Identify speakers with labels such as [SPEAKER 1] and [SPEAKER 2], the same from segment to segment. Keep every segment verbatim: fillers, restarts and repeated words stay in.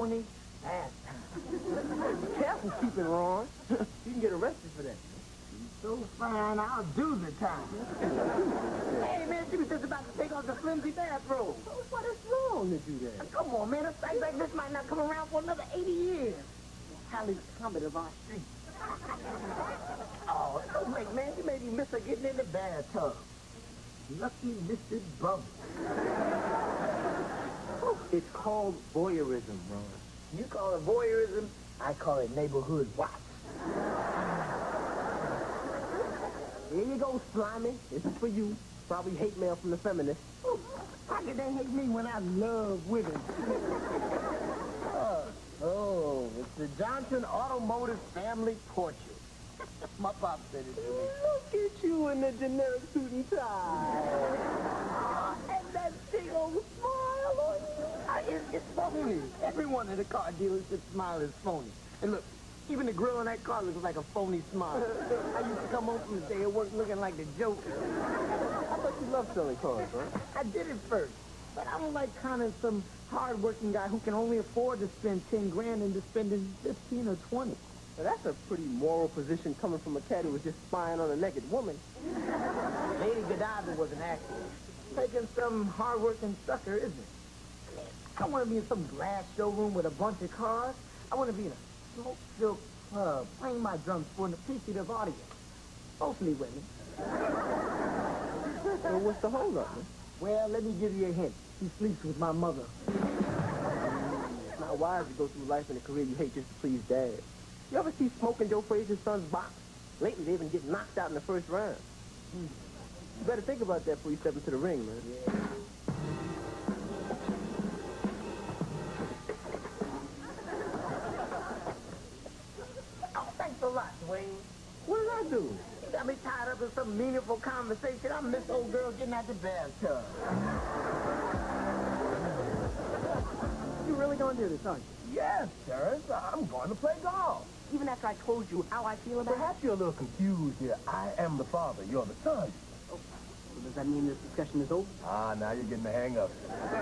[SPEAKER 1] phony bath time. Careful keeping Ron. You can get arrested for that. She's so fine, I'll do the time. Hey, man, she was just about to take off the flimsy bathrobe. Oh, what is wrong to do that? Come on, man. A sight like this might not come around for another eighty years. Highly Comet of our street. Oh, don't make, man. You made me miss her getting in the bathtub. Lucky Missus Bubbles. It's called voyeurism, Ron. You call it voyeurism, I call it neighborhood watch. Here you go, Slimy. This is for you. Probably hate mail from the feminists. How can they hate me when I love women? oh, oh, it's the Johnson Automotive Family Portrait. My pop said it to me. Look at you in the generic suit and tie. And that big old smile on you. I, it's, it's phony. Everyone at a car dealership smile is phony. And look, even the grill on that car looks like a phony smile. I used to come home from the day at work looking like the Joker. I thought you loved selling cars, right? I did it first. But I don't like kind of some hard-working guy who can only afford to spend ten grand into spending fifteen or twenty. Well, that's a pretty moral position coming from a cat who was just spying on a naked woman. Lady Godiva was an actress. Taking some hard-working sucker, isn't it? I don't want to be in some glass showroom with a bunch of cars. I want to be in a smoke-filled club, playing my drums for an appreciative audience. Mostly women. So what's the hold-up, man? Well, let me give you a hint. He sleeps with my mother. It's not wise to go through life in a career you hate just to please Dad. You ever see Smoke and Joe Frazier's sons box? Lately, they've been getting knocked out in the first round. Hmm. You better think about that before you step into the ring, man. Yeah. Oh, thanks a lot, Dwayne. What did I do? You got me tied up in some meaningful conversation. I miss old girl getting out the bathtub. You really gonna do this, aren't you? Yes, Terrence. I'm going to play golf. Even after I told you how I feel about it? Perhaps you're a little confused here. I am the father. You're the son. Oh, so does that mean this discussion is over? Ah, now you're getting the hang of it.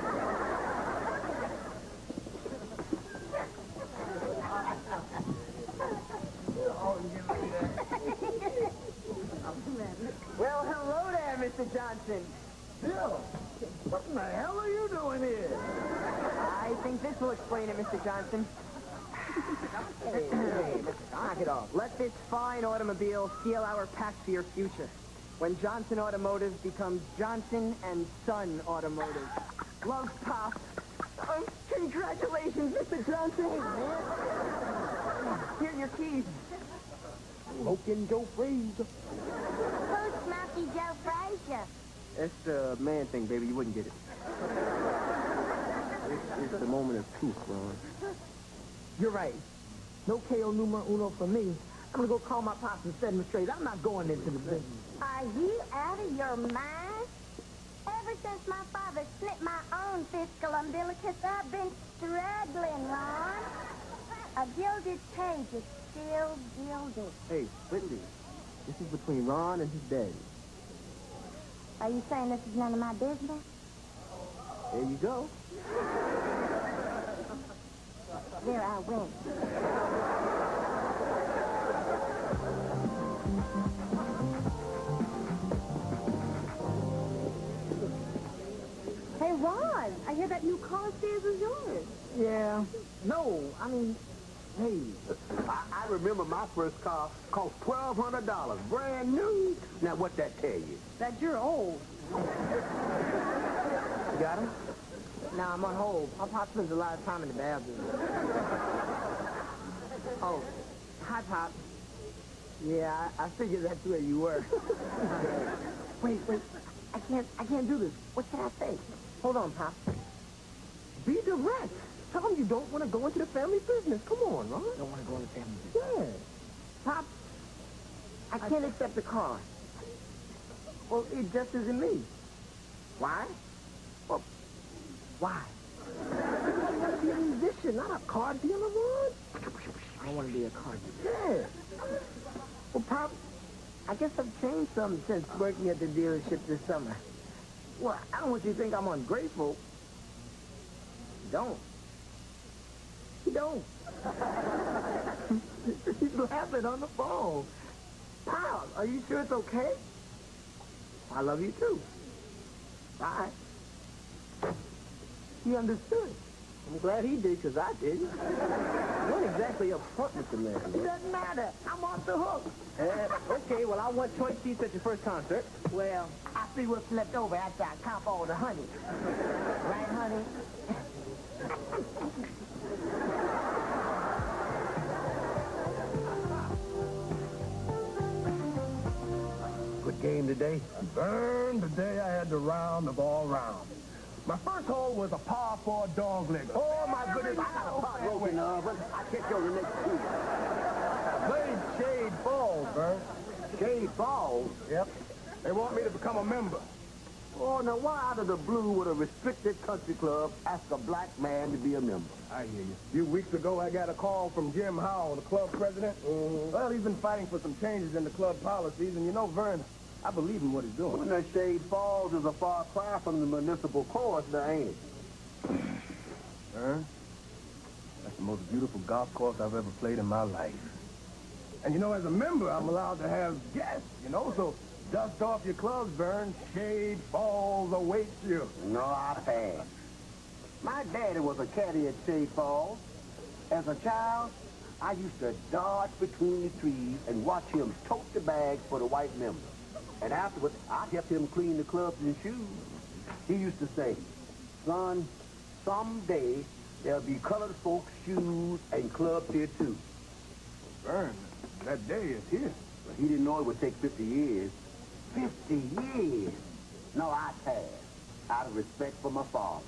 [SPEAKER 1] Well, hello there, Mister Johnson. Bill, what in the hell are you doing here? I think this will explain it, Mister Johnson. Hey, hey, knock it off. Let this fine automobile seal our path for your future. When Johnson Automotive becomes Johnson and Son Automotive. Love, Pop. Oh, congratulations, Mister Johnson. Hey, man. Here are your keys. Smoking Joe Frazier.
[SPEAKER 2] Who's Smoky Joe Frazier?
[SPEAKER 1] That's the man thing, baby. You wouldn't get it. It's, it's the moment of truth, Ron. You're right. No K O numero uno for me. I'm going to go call my pops and set him straight. I'm not going into the business.
[SPEAKER 2] Are you out of your mind? Ever since my father slit my own fiscal umbilicus, I've been struggling, Ron. A gilded page is still gilded.
[SPEAKER 1] Hey, Whitley, this is between Ron and his daddy.
[SPEAKER 2] Are you saying this is none of my business?
[SPEAKER 1] There you go.
[SPEAKER 2] There I went.
[SPEAKER 3] Hey, Ron, I hear that new car upstairs is yours.
[SPEAKER 1] Yeah. No, I mean, hey.
[SPEAKER 4] I, I remember my first car cost twelve hundred dollars, brand new. Now, what that tell you?
[SPEAKER 3] That you're old.
[SPEAKER 1] You got him? Nah, I'm on hold. My pop spends a lot of time in the bathroom. Oh, hi, Pop. Yeah, I, I figured that's where you were. Wait, wait. I can't, I can't do this. What should I say? Hold on, Pop. Be direct. Tell them you don't want to go into the family business. Come on, Ron. Don't want to go into family business. Yeah. Pop, I can't I... accept the car. Well, it just isn't me. Why? Well, why? You gotta be a musician, not a car dealer, Ron. I don't want to be a car dealer. Yeah. Well, Pop, I guess I've changed some since working at the dealership this summer. Well, I don't want you to think I'm ungrateful. Don't. He don't. He's laughing on the phone. Pal, are you sure it's okay? I love you too. Bye. He understood. I'm glad he did, because I didn't. You weren't exactly upfront with the man. It doesn't matter. I'm off the hook. Uh, okay, well, I want choice seats at your first concert. Well, I see what's left over after I comp all the honey. Right, honey? Good game today.
[SPEAKER 5] Vern, today I had the round of all rounds. My first hole was a par four dog leg.
[SPEAKER 4] Oh, my goodness, I got a pot roast in the oven. I'll catch you on the next two.
[SPEAKER 5] Played Shade Falls, Vern.
[SPEAKER 4] Shade Falls?
[SPEAKER 5] Yep. They want me to become a member.
[SPEAKER 4] Oh, now why out of the blue would a restricted country club ask a black man to be a member?
[SPEAKER 5] I hear you. A few weeks ago, I got a call from Jim Howell, the club president. Mm-hmm. Well, he's been fighting for some changes in the club policies, and you know, Vern, I believe in what he's doing.
[SPEAKER 4] Well, that Shade Falls is a far cry from the municipal course, now, ain't it?
[SPEAKER 5] Vern, that's the most beautiful golf course I've ever played in my life. And you know, as a member, I'm allowed to have guests, you know, so dust off your clubs, Vern. Shade Falls awaits you.
[SPEAKER 4] No, I pass. My daddy was a caddy at Shade Falls. As a child, I used to dodge between the trees and watch him tote the bags for the white members. And afterwards, I helped him clean the clubs and shoes. He used to say, son, someday there'll be colored folks' shoes and clubs here too.
[SPEAKER 5] Vern, that day is here.
[SPEAKER 4] But he didn't know it would take fifty years. fifty years? No, I passed, out of respect for my father.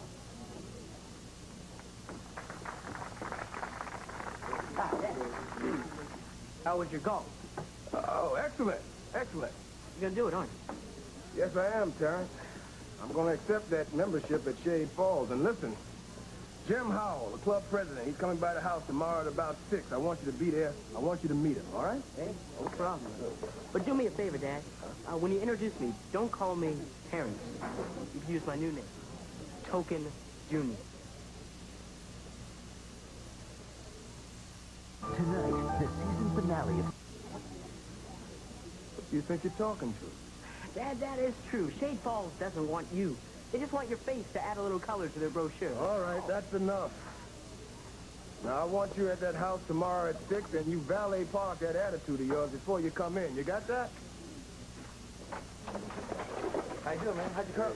[SPEAKER 1] How was your golf?
[SPEAKER 5] Oh, excellent. Excellent.
[SPEAKER 1] You're going to do it, aren't you?
[SPEAKER 5] Yes, I am, Terrence. I'm going to accept that membership at Shade Falls. And listen, Jim Howell, the club president, he's coming by the house tomorrow at about six. I want you to be there. I want you to meet him, all right?
[SPEAKER 1] Hey, no problem. But do me a favor, Dad. Uh, when you introduce me, don't call me Terrence. You can use my new name, Token Junior
[SPEAKER 6] Tonight, the season finale of...
[SPEAKER 5] What do you think you're talking to?
[SPEAKER 1] Dad, that is true. Shade Falls doesn't want you. They just want your face to add a little color to their brochure.
[SPEAKER 5] All right, that's enough. Now, I want you at that house tomorrow at six, and you valet park that attitude of yours before you come in. You got that?
[SPEAKER 4] How you doing, man? How'd you come?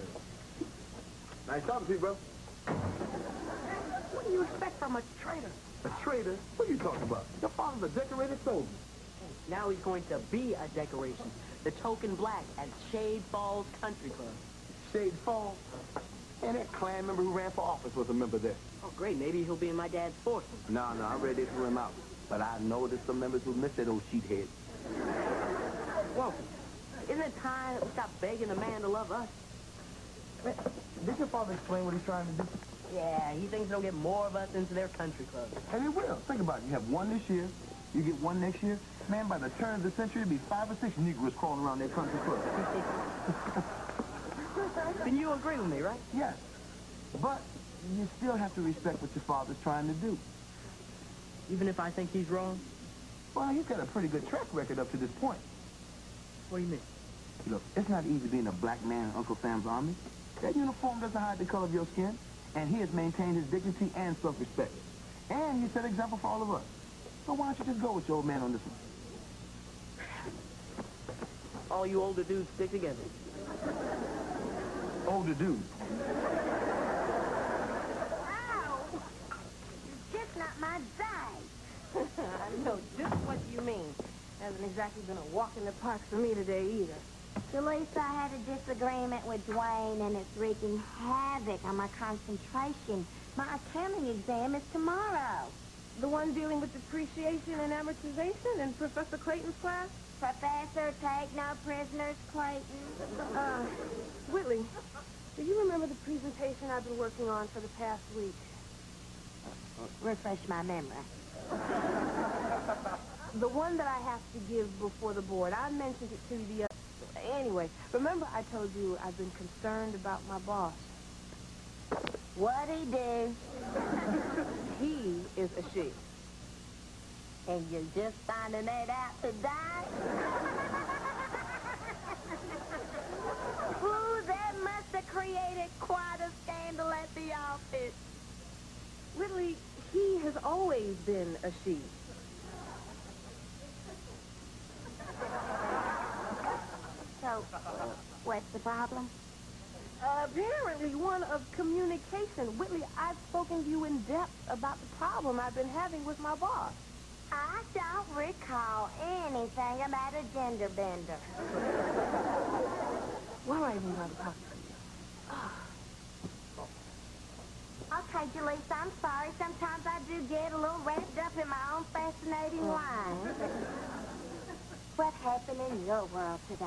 [SPEAKER 4] Nice talking to you, bro.
[SPEAKER 1] What do you expect from a traitor?
[SPEAKER 5] A traitor? What are you talking about? Your father's a decorated soldier.
[SPEAKER 1] Now he's going to be a decoration. The token black at Shade Falls Country Club.
[SPEAKER 4] Shade Falls. And that Klan member who ran for office was a member there.
[SPEAKER 1] Oh, great. Maybe he'll be in my dad's force.
[SPEAKER 4] No, no, I ready to throw him out. But I know there's some members who missed that old sheethead.
[SPEAKER 1] Well, isn't it time that we stop begging the man to love us?
[SPEAKER 5] Did your father explain what he's trying to do?
[SPEAKER 1] Yeah, he thinks they'll get more of us into their country club.
[SPEAKER 5] And he will. Think about it. You have one this year. You get one next year. Man, by the turn of the century, there'll be five or six Negroes crawling around that country club.
[SPEAKER 1] Then you agree with me, right?
[SPEAKER 5] Yes. But you still have to respect what your father's trying to do.
[SPEAKER 1] Even if I think he's wrong?
[SPEAKER 5] Well, he's got a pretty good track record up to this point.
[SPEAKER 1] What do you mean?
[SPEAKER 5] Look, it's not easy being a black man in Uncle Sam's army. That uniform doesn't hide the color of your skin. And he has maintained his dignity and self-respect. And he set an example for all of us. So why don't you just go with your old man on this one?
[SPEAKER 1] All you older dudes stick together.
[SPEAKER 5] Older dudes.
[SPEAKER 2] Ow! You're just not my size.
[SPEAKER 3] I know just what you mean. Hasn't exactly been a walk in the park for me today either.
[SPEAKER 2] Delisa, I had a disagreement with Dwayne, and it's wreaking havoc on my concentration. My accounting exam is tomorrow.
[SPEAKER 3] The one dealing with depreciation and amortization in Professor Clayton's class?
[SPEAKER 2] Professor, take no prisoners, Clayton.
[SPEAKER 3] Uh, Whitley, do you remember the presentation I've been working on for the past week?
[SPEAKER 2] Refresh my memory.
[SPEAKER 3] The one that I have to give before the board. I mentioned it to you the other... Anyway, remember I told you I've been concerned about my boss.
[SPEAKER 2] What'd he do?
[SPEAKER 3] he is a she.
[SPEAKER 2] And you're just finding that out today? Ooh, that must have created quite a scandal at the office.
[SPEAKER 3] Whitley, he has always been a she.
[SPEAKER 2] So, what's the problem?
[SPEAKER 3] Uh, apparently one of communication. Whitley, I've spoken to you in depth about the problem I've been having with my boss.
[SPEAKER 2] I don't recall anything about a gender bender.
[SPEAKER 3] Why am I even going to talk to you?
[SPEAKER 2] Okay, Jalise, I'm sorry. Sometimes I do get a little wrapped up in my own fascinating life. What happened in your world today?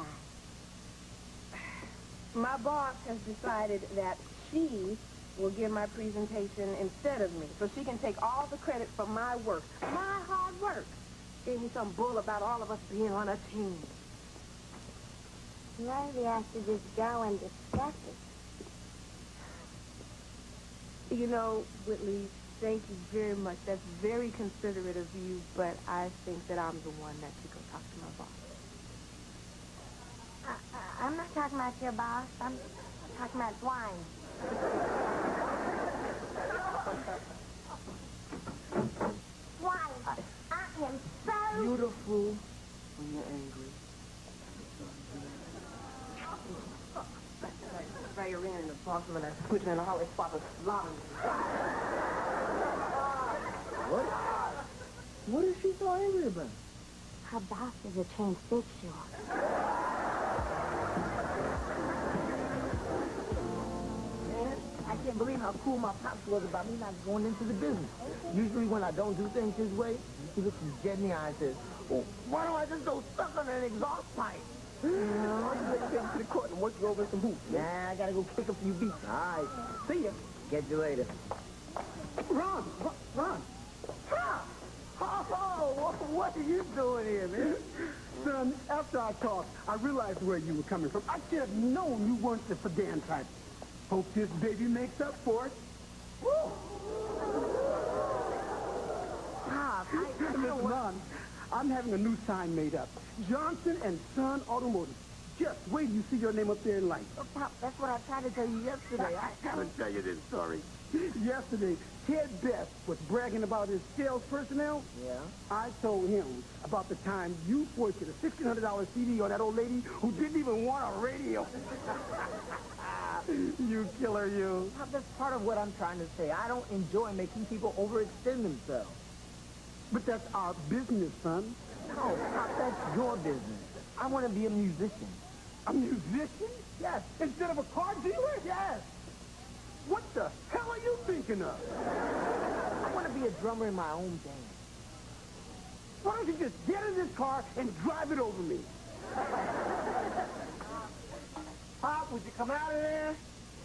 [SPEAKER 3] My boss has decided that she will give my presentation instead of me, so she can take all the credit for my work, my hard work. Gave me some bull about all of us being on a team.
[SPEAKER 2] Maybe I should just go and discuss it.
[SPEAKER 3] You know, Whitley, thank you very much. That's very considerate of you, but I think that I'm the one that should go talk to my boss.
[SPEAKER 2] I, I, I'm not talking about your boss. I'm talking about Dwayne. Dwayne, I, I am so...
[SPEAKER 5] Beautiful when you're angry.
[SPEAKER 1] Spray her in in the box when I put her in a hot spot of slaughter. What? What is she so angry about?
[SPEAKER 2] Her boss is a transsexual.
[SPEAKER 1] Man, I can't believe how cool my pops was about me not going into the business. Usually when I don't do things his way, he looks me dead in the eye and says, oh, why don't I just go suck on an exhaust pipe? You know, you better take to the court and work you over some hoops. Nah, I gotta go kick a few beats. All right. See ya. Catch you later. Ron! Ron! Ron! Pop! Oh, what are you doing here, man?
[SPEAKER 7] Son, after I talked, I realized where you were coming from. I should have known you weren't the sedan type. Hope this baby makes up for it.
[SPEAKER 1] Woo! Pop, I, I don't
[SPEAKER 7] Listen,
[SPEAKER 1] want...
[SPEAKER 7] Ron, I'm having a new sign made up. Johnson and Son Automotive. Just wait till you see your name up there in lights.
[SPEAKER 1] Oh, Pop, that's what I tried to tell you yesterday. I,
[SPEAKER 7] I gotta tell you this story. Yesterday, Ted Best was bragging about his sales personnel.
[SPEAKER 1] Yeah?
[SPEAKER 7] I told him about the time you foisted a sixteen hundred dollar C D on that old lady who didn't even want a radio. You killer, you.
[SPEAKER 1] Pop, that's part of what I'm trying to say. I don't enjoy making people overextend themselves.
[SPEAKER 7] But that's our business, son.
[SPEAKER 1] No, Pop, that's your business. I want to be a musician.
[SPEAKER 7] A musician?
[SPEAKER 1] Yes.
[SPEAKER 7] Instead of a car dealer?
[SPEAKER 1] Yes.
[SPEAKER 7] What the hell are you thinking of?
[SPEAKER 1] I want to be a drummer in my own band.
[SPEAKER 7] Why don't you just get in this car and drive it over me?
[SPEAKER 1] Pop, would you come out of there?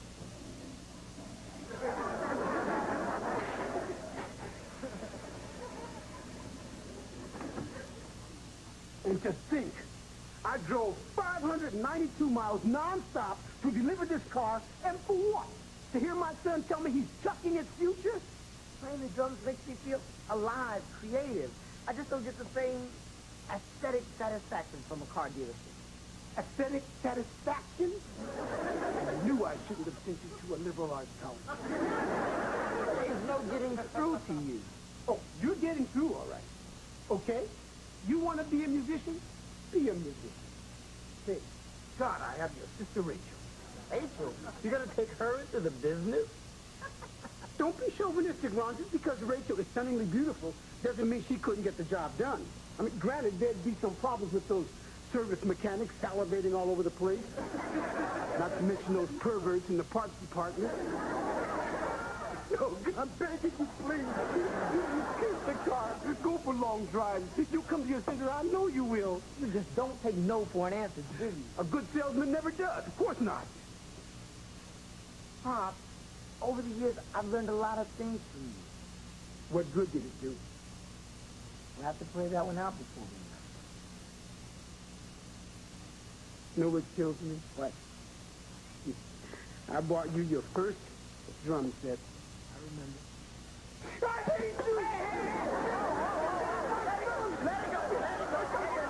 [SPEAKER 7] And to think, I drove five hundred ninety-two miles nonstop to deliver this car, and for what? To hear my son tell me he's chucking his future?
[SPEAKER 1] Playing the drums makes me feel alive, creative. I just don't get the same aesthetic satisfaction from a car dealership.
[SPEAKER 7] Aesthetic satisfaction? I knew I shouldn't have sent you to a liberal arts college.
[SPEAKER 1] There's no getting through to you.
[SPEAKER 7] Oh, you're getting through all right. Okay? You want to be a musician? Be a musician. Hey, God, I have your sister Rachel.
[SPEAKER 1] Rachel, you're going to take her into the business?
[SPEAKER 7] Don't be chauvinistic, Ron. Just because Rachel is stunningly beautiful doesn't mean she couldn't get the job done. I mean, granted, there'd be some problems with those service mechanics salivating all over the place. Not to mention those perverts in the parts department. No, I'm begging you, please. Kiss the car. Go for long drives. You come to your center, I know you will.
[SPEAKER 1] You just don't take no for an answer, do you?
[SPEAKER 7] A good salesman never does. Of course not.
[SPEAKER 1] Pop, over the years, I've learned a lot of things from you.
[SPEAKER 7] What good did it do?
[SPEAKER 1] We'll have to play that one out before we
[SPEAKER 7] You know what kills me?
[SPEAKER 1] What?
[SPEAKER 7] I bought you your first drum set.
[SPEAKER 1] I remember.
[SPEAKER 7] I hate you! Let it go! Let it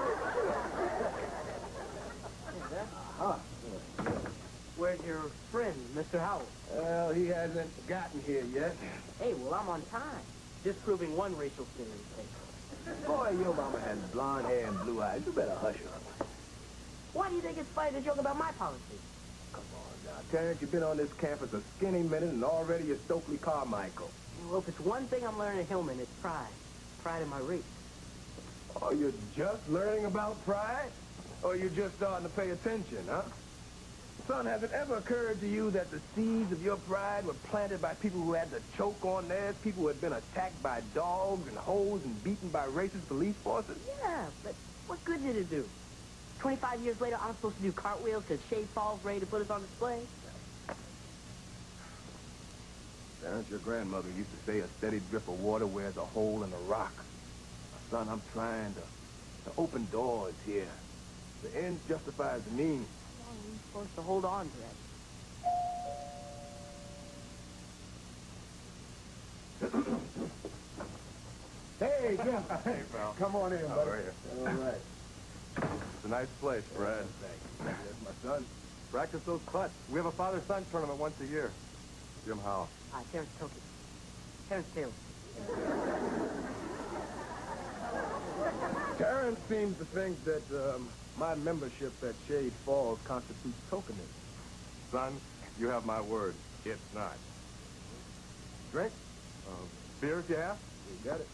[SPEAKER 7] go!
[SPEAKER 1] Huh. Where's your friend, Mister Howell?
[SPEAKER 4] Well, he hasn't gotten here yet.
[SPEAKER 1] Hey, well, I'm on time. Disproving one racial stereotype.
[SPEAKER 4] Boy, your mama has blonde hair and blue eyes. You better hush her.
[SPEAKER 1] Why do you think it's funny to joke about my policy?
[SPEAKER 4] Come on now, Terrence, you've been on this campus a skinny minute and already you're Stokely Carmichael.
[SPEAKER 1] Well, if it's one thing I'm learning at Hillman, it's pride. Pride in my race.
[SPEAKER 4] Oh, you're just learning about pride? Or you're just starting to pay attention, huh? Son, has it ever occurred to you that the seeds of your pride were planted by people who had to choke on theirs, people who had been attacked by dogs and hoes and beaten by racist police forces?
[SPEAKER 1] Yeah, but what good did it do? twenty-five years later, I'm supposed to do cartwheels because Shade Falls ready to put us on display?
[SPEAKER 4] Terrence, your grandmother used to say a steady drip of water wears a hole in a rock. Son, I'm trying to, to open doors here. The end justifies the means.
[SPEAKER 1] Well, we're supposed to hold on to that.
[SPEAKER 4] Hey, Jim.
[SPEAKER 5] Hey, pal.
[SPEAKER 4] Come on in,
[SPEAKER 5] How
[SPEAKER 4] buddy.
[SPEAKER 5] are you?
[SPEAKER 4] All right.
[SPEAKER 5] It's a nice place, Brad.
[SPEAKER 4] Thanks. That's my son.
[SPEAKER 5] Practice those putts. We have a father-son tournament once a year. Jim Howell.
[SPEAKER 1] Ah, Terrence Toki. Terrence Taylor.
[SPEAKER 4] Terrence seems to think that um, my membership at Shade Falls constitutes tokenism.
[SPEAKER 5] Son, you have my word. It's not.
[SPEAKER 4] Drink?
[SPEAKER 5] Uh, beer if you have?
[SPEAKER 4] You got it.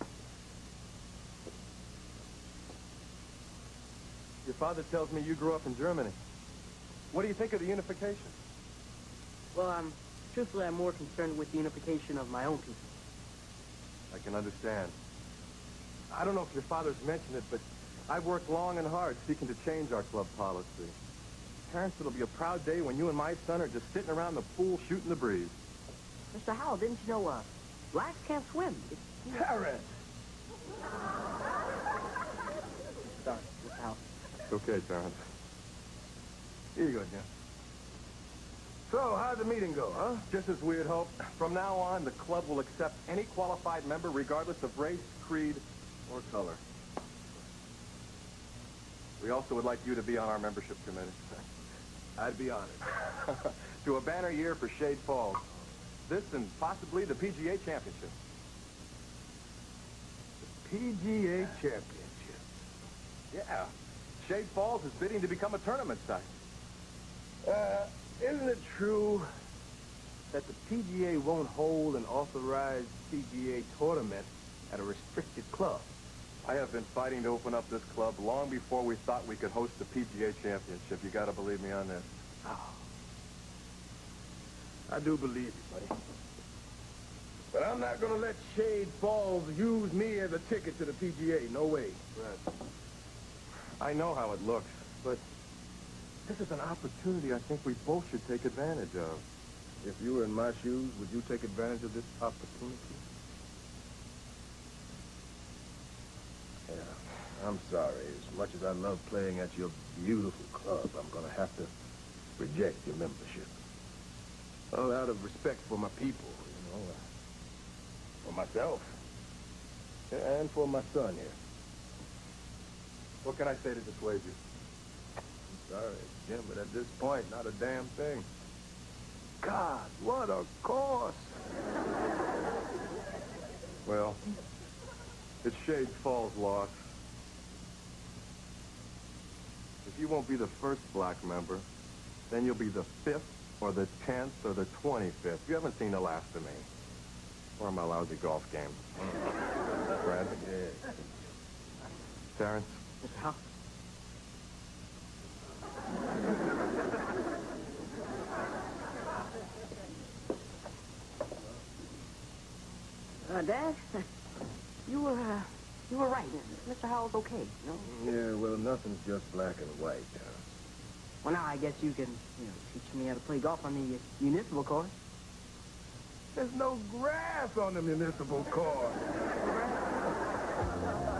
[SPEAKER 5] Your father tells me you grew up in Germany. What do you think of the unification?
[SPEAKER 1] Well, I'm... Truthfully, I'm more concerned with the unification of my own people.
[SPEAKER 5] I can understand. I don't know if your father's mentioned it, but I've worked long and hard seeking to change our club policy. Terrence, it'll be a proud day when you and my son are just sitting around the pool shooting the breeze.
[SPEAKER 1] Mister Howell, didn't you know, uh, blacks can't swim? It's, you know...
[SPEAKER 4] Terrence!
[SPEAKER 1] Sorry, Mister Howell.
[SPEAKER 5] It's okay, Terrence.
[SPEAKER 4] Here you go, Jim. So, how'd the meeting go, huh?
[SPEAKER 5] Just as we had hoped, from now on, the club will accept any qualified member regardless of race, creed, or color. We also would like you to be on our membership committee.
[SPEAKER 4] I'd be honored.
[SPEAKER 5] To a banner year for Shade Falls. This and possibly the P G A Championship.
[SPEAKER 4] P G A Championship.
[SPEAKER 5] Yeah. Shade Falls is bidding to become a tournament site.
[SPEAKER 4] Uh, isn't it true that the P G A won't hold an authorized P G A tournament at a restricted club?
[SPEAKER 5] I have been fighting to open up this club long before we thought we could host the P G A Championship. You gotta believe me on this.
[SPEAKER 4] Oh. I do believe you, buddy. But I'm not gonna let Shade Falls use me as a ticket to the P G A. No way.
[SPEAKER 5] Right. I know how it looks, but this is an opportunity I think we both should take advantage of.
[SPEAKER 4] If you were in my shoes, would you take advantage of this opportunity? Yeah, I'm sorry. As much as I love playing at your beautiful club, I'm gonna have to reject your membership. Well, out of respect for my people, you know, uh, for myself, and for my son here.
[SPEAKER 5] What can I say to dissuade you?
[SPEAKER 4] I'm sorry, Jim, but at this point, not a damn thing. God, what a course!
[SPEAKER 5] Well, it's Shade Falls' loss. If you won't be the first black member, then you'll be the fifth, or the tenth, or the twenty-fifth. You haven't seen the last of me. Or my lousy golf game. Brad?
[SPEAKER 4] Yeah.
[SPEAKER 5] Terrence?
[SPEAKER 1] Mister Howell? Uh, Dad, you were, uh, you were right. Mister Howell's okay, you know?
[SPEAKER 4] Yeah, well, nothing's just black and white, Terrence.
[SPEAKER 1] Well, now I guess you can, you know, teach me how to play golf on the uh, municipal course.
[SPEAKER 4] There's no grass on the municipal course.